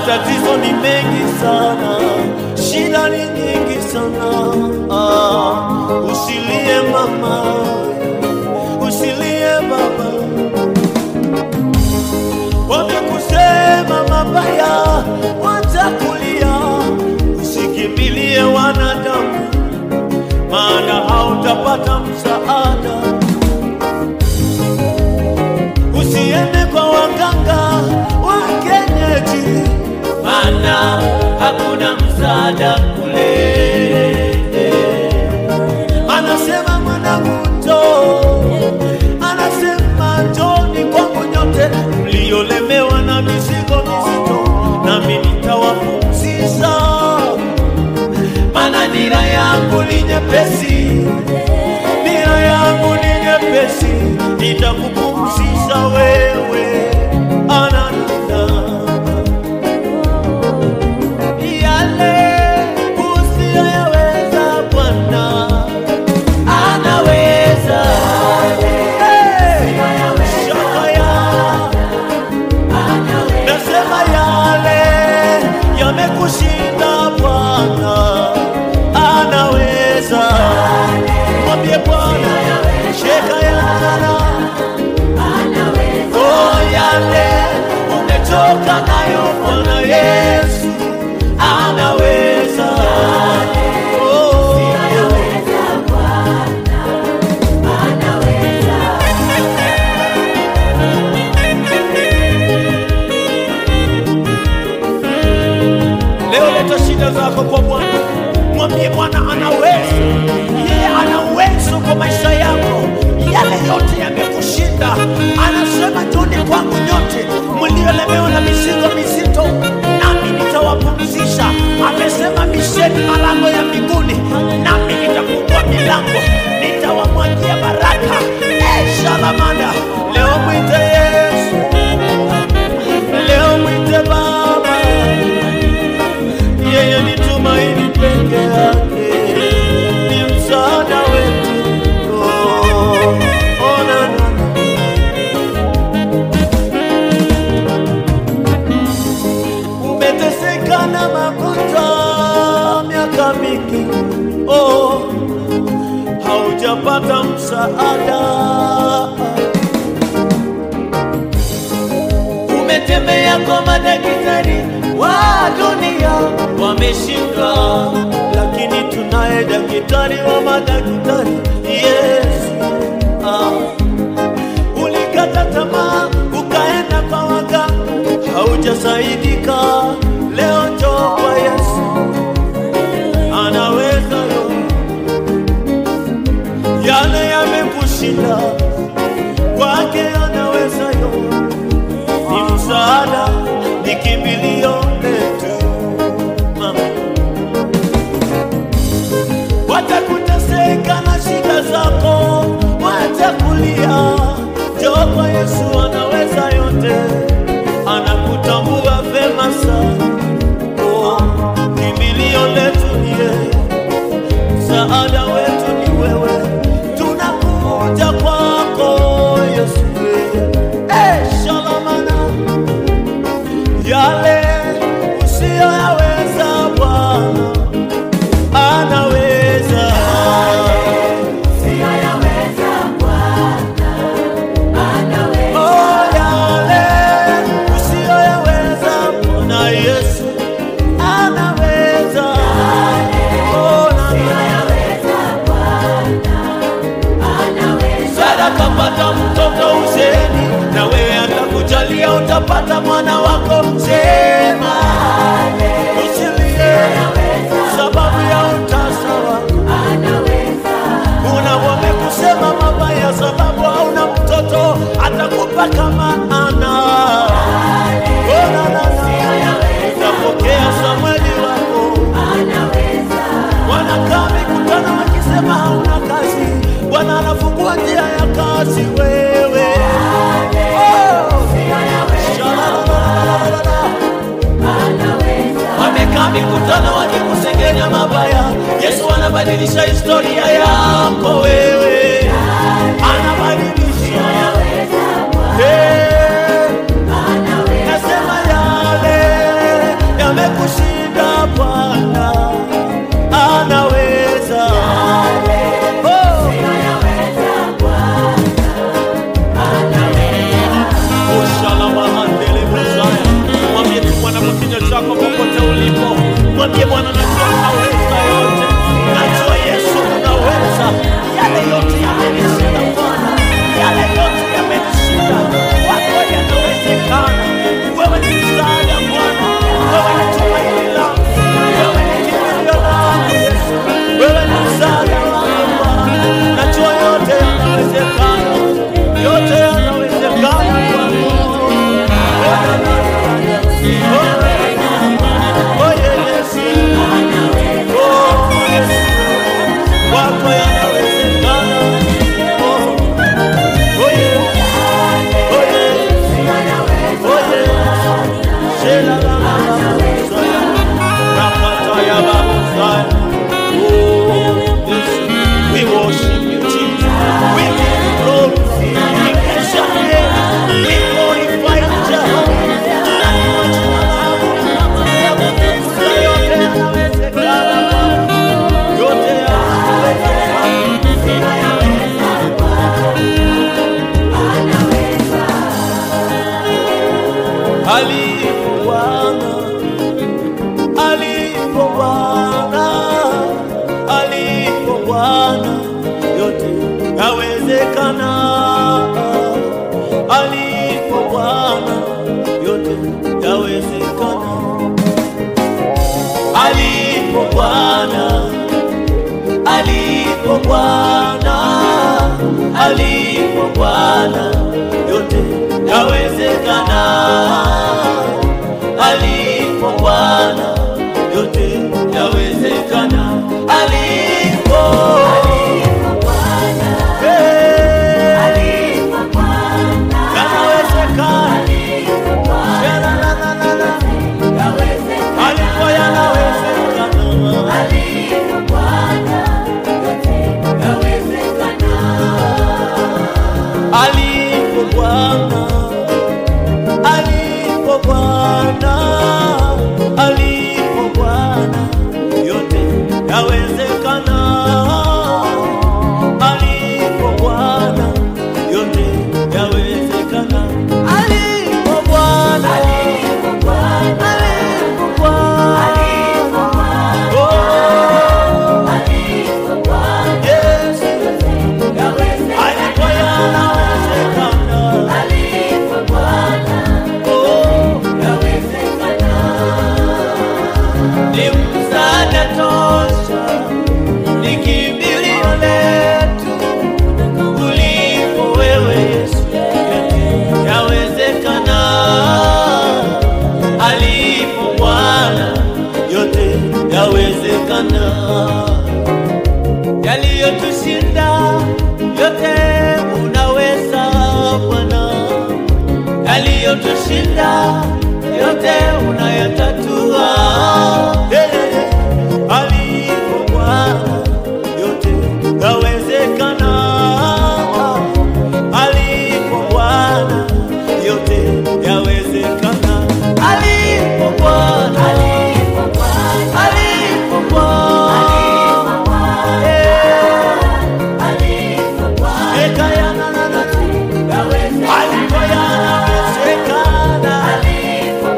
Matatizo ni mengi sana, shida ni nyingi sana. Usilie mama, usilie baba. Wamekusema mabaya, watakulia. Usikimbilie wanadamu, maana hautapata msaada. Usiende kwa waganga wa kienyeji, maana hakuna msaada kule. Anasema mwanangu njoo, anasema njooni kwangu nyote mliolemewa na mizigo mizito, nami nitawapumzisha. Maana nira yangu ni nyepesi, nira yangu ni nyepesi, nitakupumzisha wewe. Ananana yale usiyoyaweza Bwana anaweza. Nasema yale yamekushinda Bwana anaweza. Mwambie Bwana sheka yana. Oh, yale umetoka nayo Bwana Yesu anaweza. Oh, leo leta shida zako kwa Bwana. Mwambie Bwana anaweza. Yeye ana uwezo kwa maisha yako. Yale yote yamekushinda, anasema njooni kwangu nyote mliolemewa na mizigo mizito, nami nitawapumzisha. Amesema bisheni malango ya mbinguni, nami nitafungua milango, nitawamwagia baraka. Shalamanda, leo mwite Yesu, leo mwite Baba. Yeye ni tumaini peke yake, ni msaada wetu. Umeteseka na magonjwa miaka mingi, haujapata msaada. Umetembea kwa madaktari wa dunia, wameshindwa, lakini tunaye daktari wa madaktari, Yesu. Ulikata tamaa ukaenda kwa waganga, haujasaidika. Leo njoo kwa Yesu, anaweza yo. Yale yamekushinda kwake anaweza yo. Ni msaada, ni kimbilio letu. Watakuteseka na shida zako, watakulia. Njoo kwa Yesu, anaweza yote, anakutambua vema sana. Kimbilio letu ni yeye, msaada wetu ni wewe. Tunakuja kwako Yesu. Shalamana yale usiyoyaweza Bwana anaweza. Kapata mtoto uzeni, na wewe atakujalia utapata mwana wako. Sema usilie sababu ya utasa wako. Unawame kusema mabaya sababu hauna mtoto, atakupa kama ana. Utapokea Samueli wako. Wanakaa mikutano wakisema hauna kazi, Bwana anafungua njia ya kazi wewe. We worship you, Jesus. We give you glory. We bless your name. We glorify you, Jehovah. Alipo Bwana yote yawezekana. Alipo Bwana yote yawezekana. Alipo Bwana, alipo Bwana, alipo Bwana yote yawezekana. Alipo Bwana yote yawezekana. Alipo Bwana, alipo Bwana yanawezekana. Alipo yanawezekana. Alipo Bwana yote yawezekana. Alipo Bwana, alipo Bwana, alipo Bwana yote yawezekana. Alipo Bwana yote yawezekana. Alipo Bwana, alipo Bwana, alipo Bwana, alipo Bwana, oh, alipo Bwana, yes, yawezekana. Alipo yanawezekana. Alipo Bwana, oh, yawezekana. Ni msaada tosha, ni kimbilio letu kuliko wewe Yesu. Yote yawezekana. Alipo Bwana yote yawezekana. Yaliyotushinda yote unaweza Bwana. Yaliyotushinda